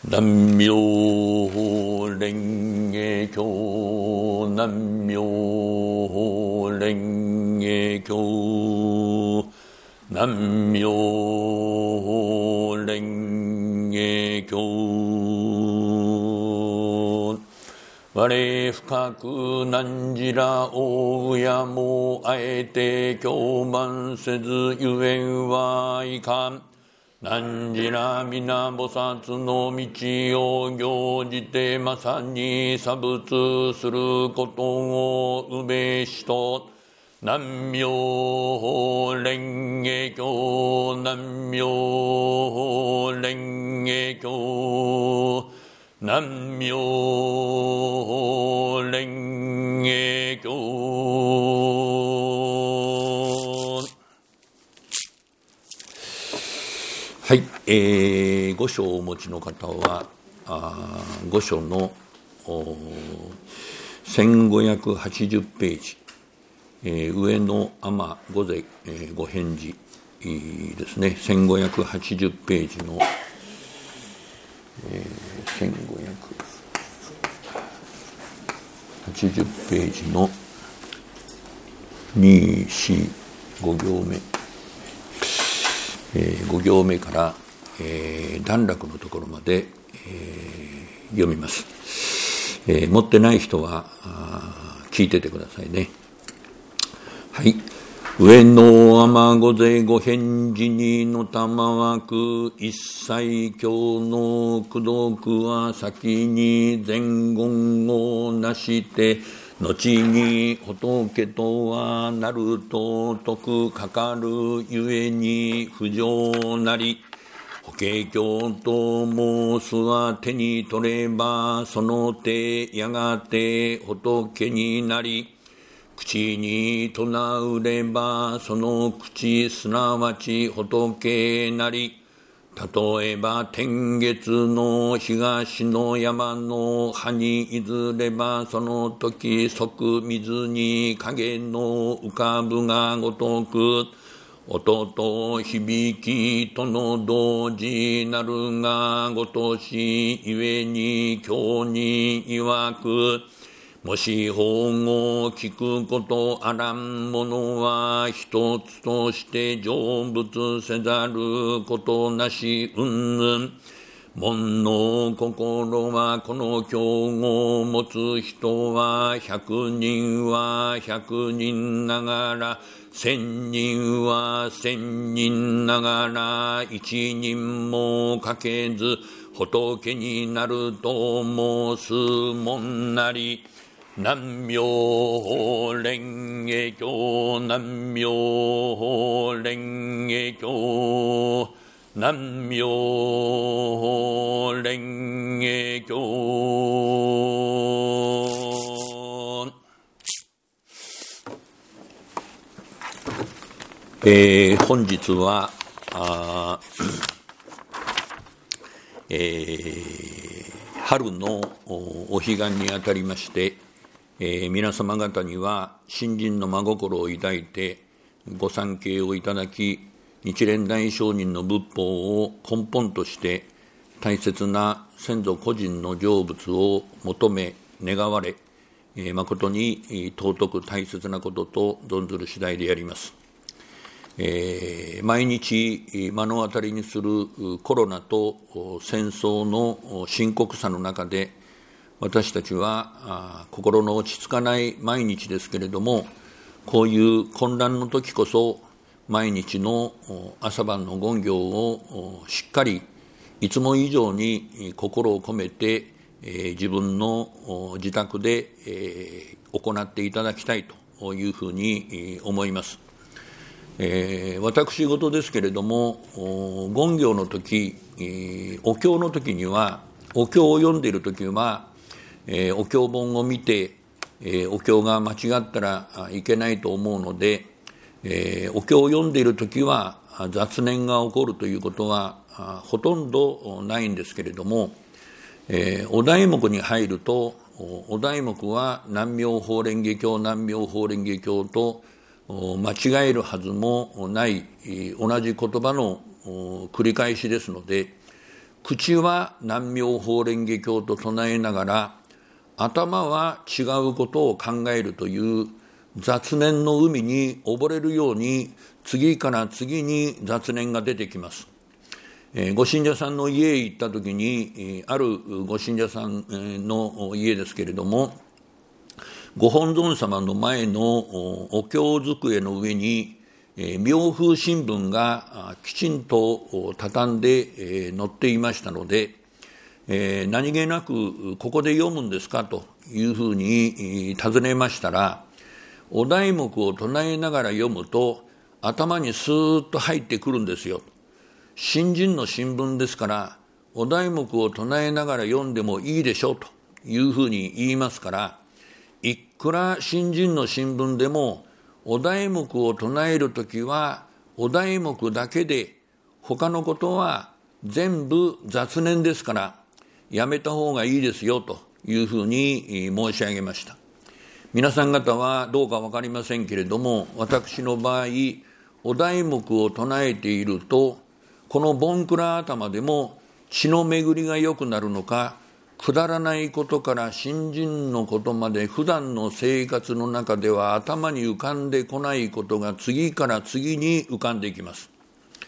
南無蓮華経南無蓮華経南無蓮華経我深く難じらおうやもあえて共慢せずゆえんはいかん何時ら皆菩薩の道を行じてまさに差仏することをうべしと南無蓮華経南無蓮華経南無蓮華経。はい、御所をお持ちの方は御所の1580ページ、上の天御前、ご返事ですね、1580ページの、1580ページの2、4、5行目5行目から、段落のところまで、読みます。持ってない人は聞いててくださいね。はい。上の天御前ご返事にの玉枠一切経の功読は先に前言をなして後に仏とはなると徳かかるゆえに不浄なり法華経と申すは手に取ればその手やがて仏になり口に唱うればその口すなわち仏なり例えば天月の東の山の葉にいずればその時即水に影の浮かぶがごとく音と響きとの同時なるがごとしゆえに経に曰くもし法を聞くことあらんものは一つとして成仏せざることなし云々門の心はこの経を持つ人は100人は100人ながら1000人は1000人ながら1人もかけず仏になると申すもんなり南無蓮華経南無蓮華経南無蓮華経。本日は春のお彼岸にあたりまして皆様方には信心の真心を抱いてご参詣をいただき日蓮大聖人の仏法を根本として大切な先祖個人の成仏を求め願われ誠に尊く大切なことと存ずる次第であります。毎日目の当たりにするコロナと戦争の深刻さの中で私たちは心の落ち着かない毎日ですけれどもこういう混乱の時こそ毎日の朝晩の言行をしっかりいつも以上に心を込めて自分の自宅で行っていただきたいというふうに思います。私事ですけれども言行の時お経の時にはお経を読んでいる時はお経本を見てお経が間違ったらいけないと思うのでお経を読んでいるときは雑念が起こるということはほとんどないんですけれどもお題目に入るとお題目は南無法蓮華経南無法蓮華経と間違えるはずもない同じ言葉の繰り返しですので口は南妙法蓮華経と唱えながら、頭は違うことを考えるという雑念の海に溺れるように、次から次に雑念が出てきます。ご信者さんの家へ行ったときに、あるご信者さんの家ですけれども、ご本尊様の前のお経机の上に、妙風新聞がきちんと畳んで載っていましたので、何気なくここで読むんですかというふうに尋ねましたら、お題目を唱えながら読むと頭にスーッと入ってくるんですよ。新人の新聞ですから、お題目を唱えながら読んでもいいでしょうというふうに言いますから、いくら新人の新聞でもお題目を唱えるときはお題目だけで、他のことは全部雑念ですからやめた方がいいですよというふうに申し上げました。皆さん方はどうか分かりませんけれども、私の場合、お題目を唱えていると、このボンクラ頭でも血の巡りが良くなるのか、くだらないことから新人のことまで普段の生活の中では頭に浮かんでこないことが次から次に浮かんできます。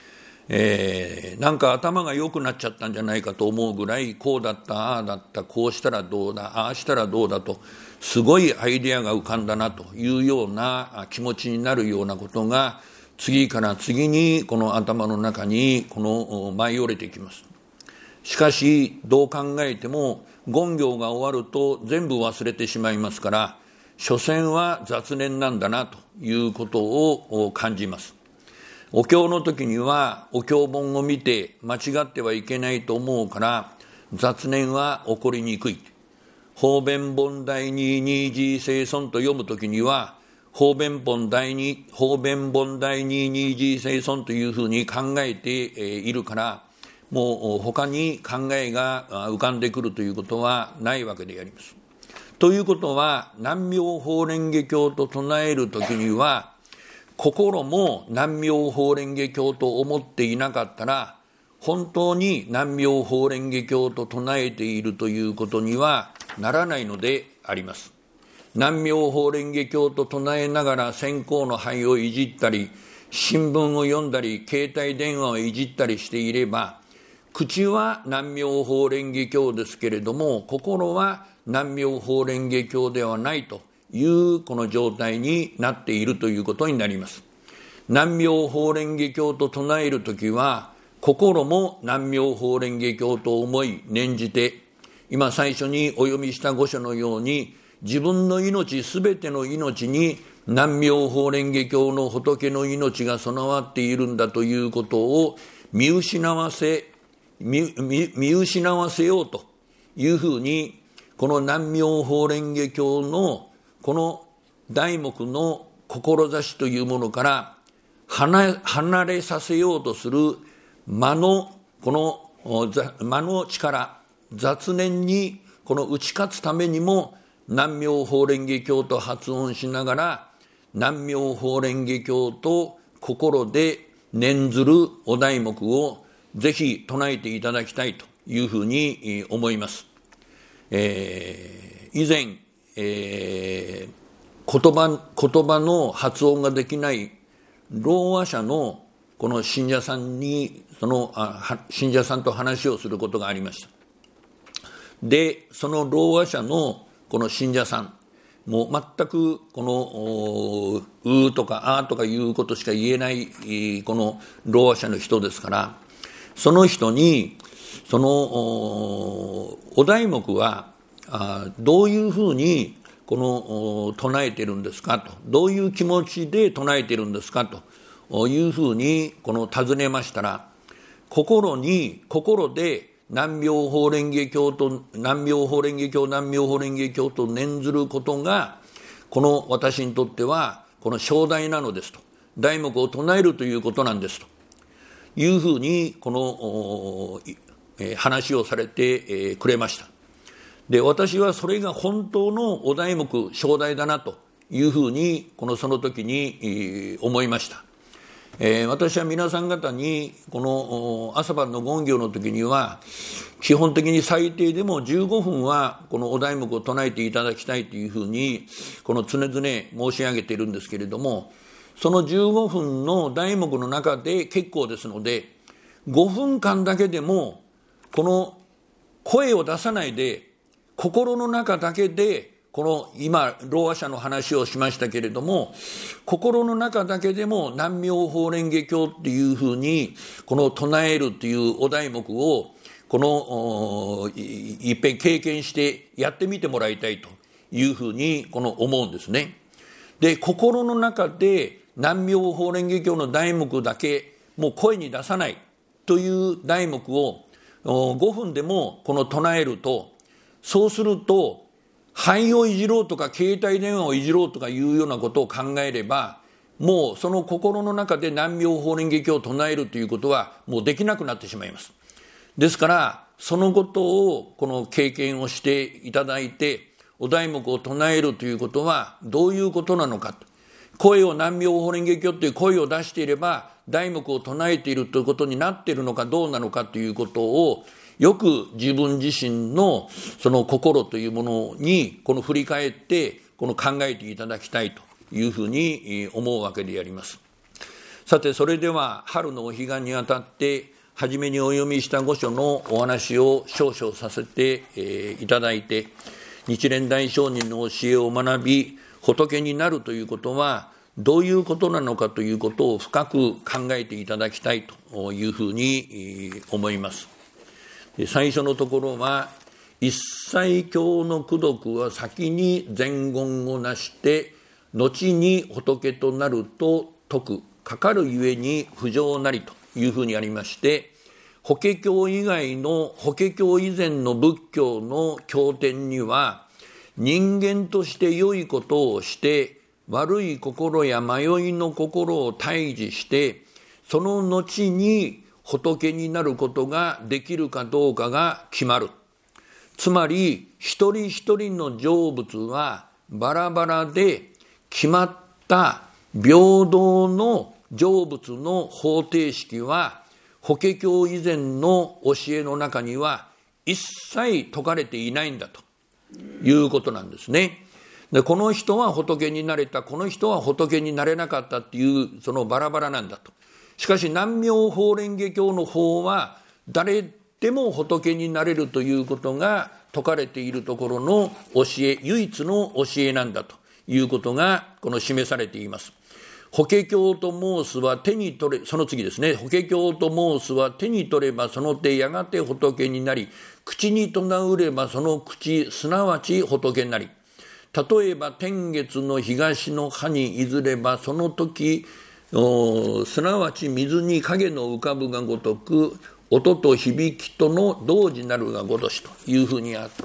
なんか頭が良くなっちゃったんじゃないかと思うぐらい、こうだった、ああだった、こうしたらどうだ、ああしたらどうだと、すごいアイデアが浮かんだなというような気持ちになるようなことが、次から次にこの頭の中に舞い降りてきます。しかしどう考えても言行が終わると全部忘れてしまいますから、所詮は雑念なんだなということを感じます。お経の時にはお経本を見て間違ってはいけないと思うから雑念は起こりにくい。方便本第二二次生尊と読む時には方便本第二二次生尊というふうに考えているから、もう他に考えが浮かんでくるということはないわけであります。ということは、南妙法蓮華経と唱えるときには、心も南妙法蓮華経と思っていなかったら、本当に南妙法蓮華経と唱えているということにはならないのであります。南妙法蓮華経と唱えながら線香の灰をいじったり、新聞を読んだり、携帯電話をいじったりしていれば、口は南妙法蓮華経ですけれども、心は南妙法蓮華経ではないというこの状態になっているということになります。南妙法蓮華経と唱えるときは、心も南妙法蓮華経と思い念じて、今最初にお読みした御書のように、自分の命すべての命に南妙法蓮華経の仏の命が備わっているんだということを見失わせようというふうに、この南妙法蓮華経のこの題目の志というものから離れさせようとする魔の力、雑念にこの打ち勝つためにも、南妙法蓮華経と発音しながら、南妙法蓮華経と心で念ずるお題目をぜひ唱えていただきたいというふうに思います。以前、言葉の発音ができないろう話者のこの信者さんに信者さんと話をすることがありました。で、そのろう話者のこの信者さん、もう全くこのうとかあとかいうことしか言えないこのろう話者の人ですから、その人にそのお題目はどういうふうにこの唱えてるんですかと、どういう気持ちで唱えてるんですかというふうに尋ねましたら、心で南妙法蓮華経と南妙法蓮華経と念ずることが、この私にとってはこの正題なのですと、題目を唱えるということなんですというふうにこの話をされてくれました。で、私はそれが本当のお題目、正題だなというふうにその時に思いました。 私は皆さん方にこの朝晩の言行の時には基本的に最低でも15分はこのお題目を唱えていただきたいというふうにこの常々申し上げているんですけれども、その15分の題目の中で結構ですので、5分間だけでもこの声を出さないで心の中だけで、この今ろう話者の話をしましたけれども、心の中だけでも南妙法蓮華経っていうふうにこの唱えるっていうお題目をこのいっぺん経験してやってみてもらいたいというふうにこの思うんですね。で、心の中で南妙法蓮華経の題目だけもう声に出さないという題目を5分でもこの唱えると、そうすると肺をいじろうとか携帯電話をいじろうとかいうようなことを考えれば、もうその心の中で南妙法蓮華経を唱えるということはもうできなくなってしまいます。ですからそのことをこの経験をしていただいて、お題目を唱えるということはどういうことなのかと、声を南妙法蓮華経という声を出していれば題目を唱えているということになっているのかどうなのかということをよく自分自身のその心というものにこの振り返ってこの考えていただきたいというふうに思うわけであります。さて、それでは春のお彼岸にあたって初めにお読みした御書のお話を少々させていただいて、日蓮大聖人の教えを学び仏になるということはどういうことなのかということを深く考えていただきたいというふうに思います。最初のところは、一切経の功徳は先に前言をなして後に仏となると説く、かかるゆえに不浄なりというふうにありまして、法華経以外の法華経以前の仏教の経典には、人間として良いことをして悪い心や迷いの心を退治して、その後に仏になることができるかどうかが決まる。つまり一人一人の成仏はバラバラで、決まった平等の成仏の方程式は法華経以前の教えの中には一切説かれていないんだということなんですね。で、この人は仏になれた、この人は仏になれなかったっていうそのバラバラなんだと。しかし南妙法蓮華経の方は誰でも仏になれるということが説かれているところの教え、唯一の教えなんだということがこの示されています。法華経と申すは手に取れ、その次ですね。法華経と申すは手に取ればその手やがて仏になり、口に唱うればその口すなわち仏なり。例えば天月の東の葉にいずればその時すなわち水に影の浮かぶがごとく、音と響きとの同時なるがごとしというふうにあって、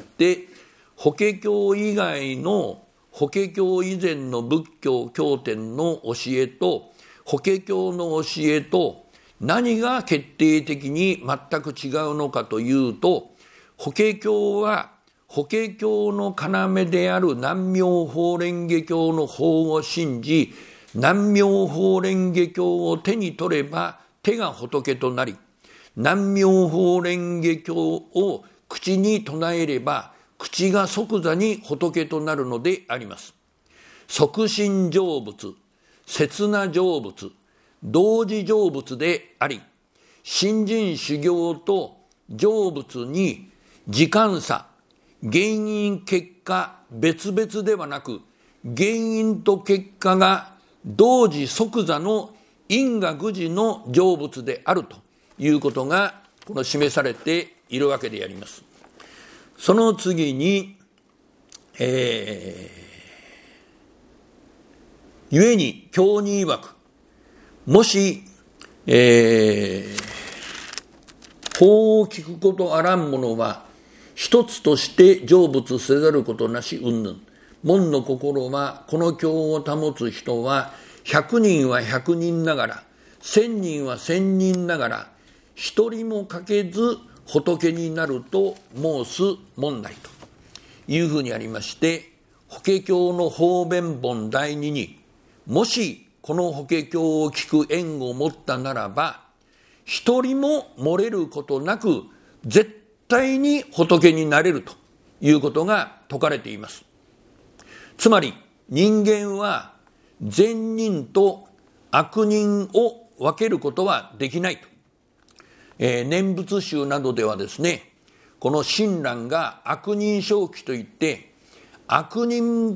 法華経以外の法華経以前の仏教経典の教えと法華経の教えと何が決定的に全く違うのかというと、法華経は法華経の要である南妙法蓮華経の法を信じ、南妙法蓮華経を手に取れば手が仏となり、南妙法蓮華経を口に唱えれば口が即座に仏となるのであります。即身成仏、刹那成仏、同時成仏であり、信心修行と成仏に時間差、原因結果別々ではなく、原因と結果が同時即座の因果具事の成仏であるということがこの示されているわけであります。その次に、故に経に曰く、もし、法を聞くことあらん者は一つとして成仏せざることなし云々。門の心はこの経を保つ人は100人は100人ながら、1000人は1000人ながら、一人も欠けず仏になると申す門なりというふうにありまして、法華経の方便本第2に、もしこの法華経を聞く縁を持ったならば、一人も漏れることなく絶対に仏になれるということが説かれています。つまり人間は善人と悪人を分けることはできないと。念仏宗などではですね、この親鸞が悪人正気といって、善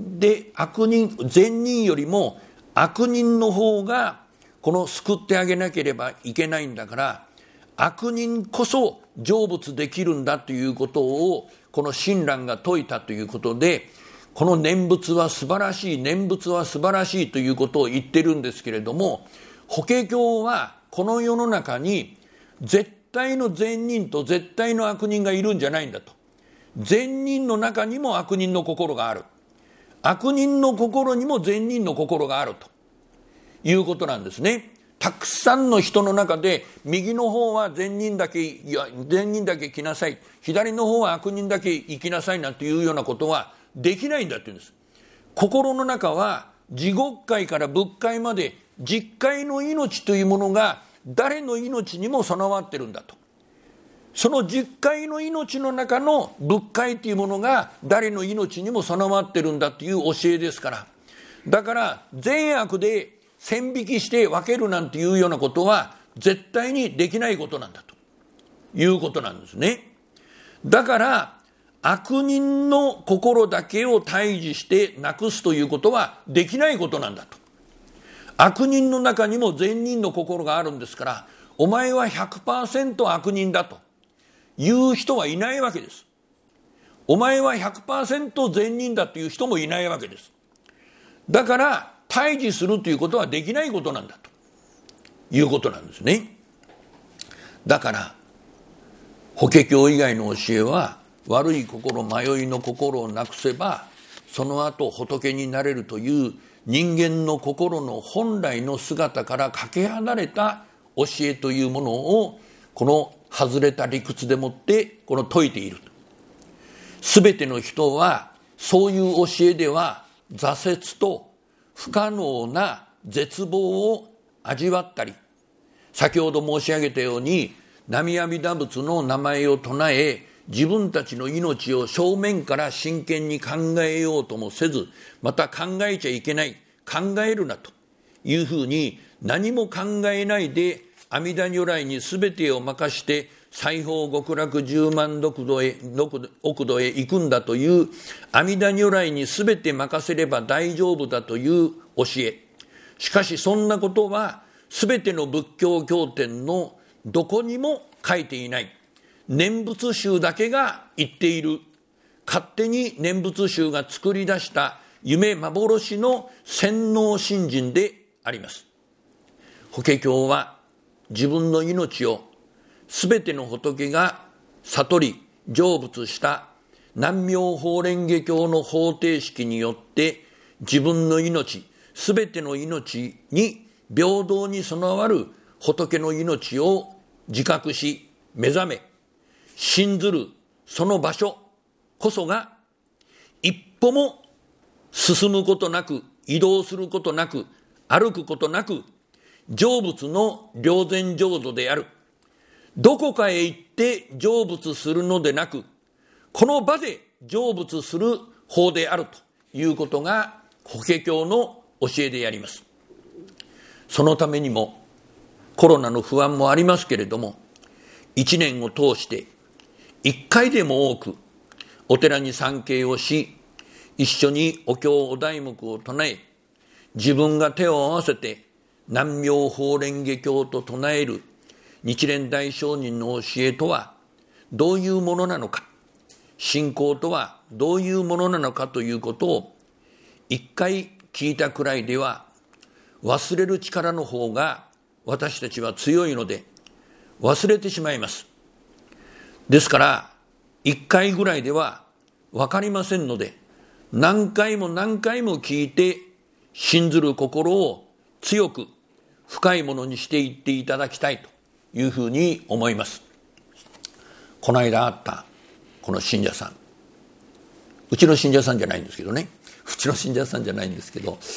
人よりも悪人の方がこの救ってあげなければいけないんだから、悪人こそ成仏できるんだということをこの親鸞が説いたということで、この念仏は素晴らしい、念仏は素晴らしいということを言ってるんですけれども、法華経はこの世の中に絶対の善人と絶対の悪人がいるんじゃないんだと。善人の中にも悪人の心がある、悪人の心にも善人の心があるということなんですね。たくさんの人の中で右の方は善人だけ来なさい、左の方は悪人だけ生きなさいなんていうようなことはできないんだって言うんです。心の中は地獄界から仏界まで実界の命というものが誰の命にも備わってるんだと。その実界の命の中の仏界というものが誰の命にも備わってるんだという教えですから、だから善悪で線引きして分けるなんていうようなことは絶対にできないことなんだということなんですね。だから悪人の心だけを退治してなくすということはできないことなんだと。悪人の中にも善人の心があるんですから、お前は 100% 悪人だという人はいないわけです。お前は 100% 善人だという人もいないわけです。だから退治するということはできないことなんだということなんですね。だから法華経以外の教えは、悪い心、迷いの心をなくせばその後仏になれるという人間の心の本来の姿からかけ離れた教えというものを、この外れた理屈でもってこの説いている。すべての人はそういう教えでは挫折と不可能な絶望を味わったり、先ほど申し上げたように南無阿弥陀仏の名前を唱え、自分たちの命を正面から真剣に考えようともせず、また考えちゃいけない、考えるなというふうに何も考えないで阿弥陀如来に全てを任して西方極楽十万億土へ行くんだという阿弥陀如来に全て任せれば大丈夫だという教え。しかしそんなことは全ての仏教経典のどこにも書いていない。念仏宗だけが言っている、勝手に念仏宗が作り出した夢幻の洗脳信心であります。法華経は自分の命をすべての仏が悟り成仏した南妙法蓮華経の方程式によって、自分の命、すべての命に平等に備わる仏の命を自覚し目覚め信ずる、その場所こそが一歩も進むことなく、移動することなく、歩くことなく成仏の霊前浄土である。どこかへ行って成仏するのでなく、この場で成仏する法であるということが法華経の教えであります。そのためにもコロナの不安もありますけれども、一年を通して一回でも多くお寺に参詣をし、一緒にお経お題目を唱え、自分が手を合わせて南妙法蓮華経と唱える日蓮大聖人の教えとはどういうものなのか、信仰とはどういうものなのかということを一回聞いたくらいでは、忘れる力の方が私たちは強いので忘れてしまいます。ですから一回ぐらいでは分かりませんので、何回も何回も聞いて信ずる心を強く深いものにしていっていただきたいというふうに思います。この間あったこの信者さん、うちの信者さんじゃないんですけどね、うちの信者さんじゃないんですけど、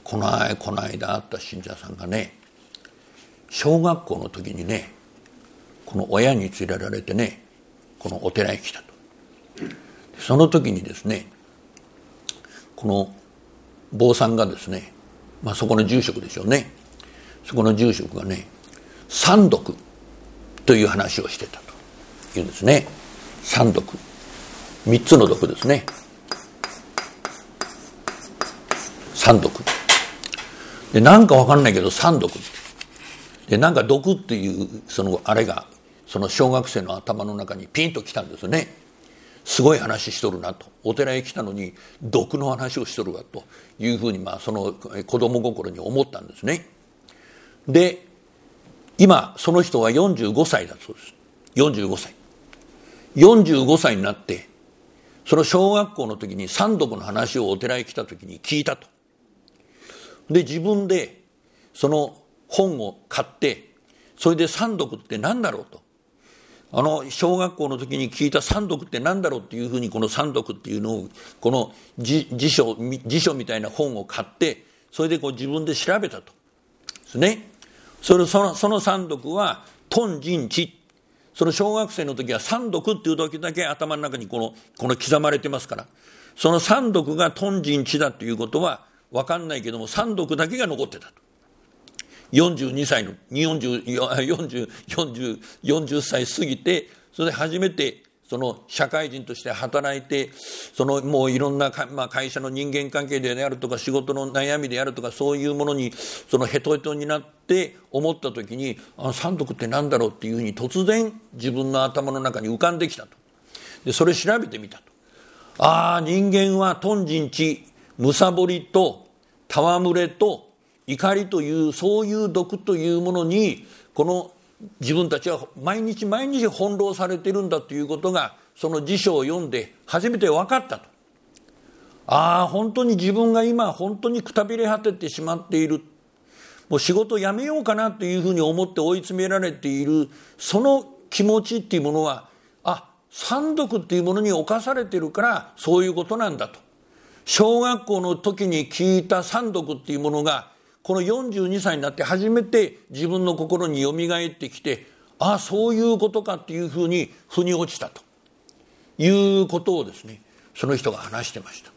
この間会った信者さんがね、小学校の時にね、この親に連れられてね、このお寺へ来たと。その時にですね、この坊さんがですね、そこの住職でしょうね、そこの住職がね、三毒という話をしてたというんですね。三毒、3つの毒ですね。三毒で、なんかわかんないけど三毒で、なんか毒っていうそのあれがその小学生の頭の中にピンときたんですね。すごい話しとるなと、お寺へ来たのに毒の話をしとるわというふうにその子供心に思ったんですね。で、今その人は45歳だそうです。45歳になって、その小学校の時に三毒の話をお寺へ来た時に聞いたと。で、自分でその本を買って、それで三毒って何だろうと、小学校の時に聞いた三毒って何だろうっていうふうに、この三毒っていうのをこの辞書みたいな本を買って、それで自分で調べたとですね。その三毒は頓人知。その小学生の時は三毒っていう時だけ頭の中にこの刻まれてますから、その三毒が頓人知だということは分かんないけども、三毒だけが残ってたと。42歳の40歳過ぎて、それで初めてその社会人として働いて、そのもういろんな会社の人間関係であるとか、仕事の悩みであるとか、そういうものにそのヘトヘトになって思った時に、三毒って何だろうっていうふうに突然自分の頭の中に浮かんできたと。で、それ調べてみたと。人間は頓人知、むさぼりと戯れと怒りという、そういう毒というものにこの自分たちは毎日翻弄されているんだということが、その辞書を読んで初めて分かったと。本当に自分が今本当にくたびれ果ててしまっている、もう仕事を辞めようかなというふうに思って追い詰められている、その気持ちっていうものは、三毒っていうものに侵されているからそういうことなんだと。小学校の時に聞いた三毒っていうものが、この42歳になって初めて自分の心によみがえってきて、そういうことかっていうふうに腑に落ちたということをですね、その人が話してました。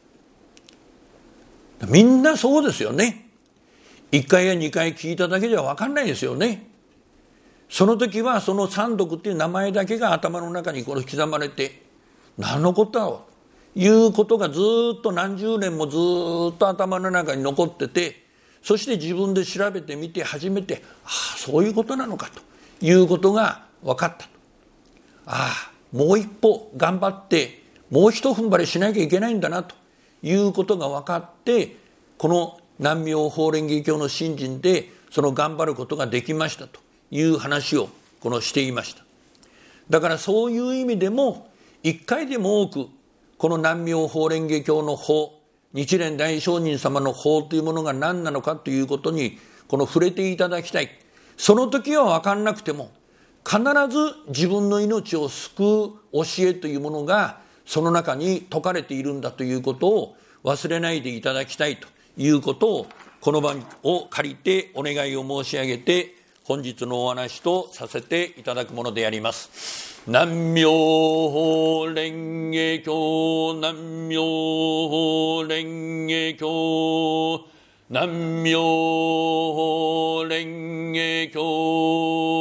みんなそうですよね。1回や2回聞いただけじゃ分かんないですよね。その時はその三毒っていう名前だけが頭の中に刻まれて、何のことだろうということがずっと何十年もずっと頭の中に残ってて、そして自分で調べてみて初めて、そういうことなのかということが分かったと。もう一歩頑張ってもう一踏ん張りしなきゃいけないんだなということが分かって、この南明法蓮華経の信心でその頑張ることができましたという話をしていました。だからそういう意味でも、一回でも多くこの南明法蓮華経の法、日蓮大聖人様の法というものが何なのかということに触れていただきたい。その時は分かんなくても、必ず自分の命を救う教えというものがその中に説かれているんだということを忘れないでいただきたいということを、この場を借りてお願いを申し上げて、本日のお話とさせていただくものであります。南明法蓮華経、南明法蓮華経、南明法蓮華経。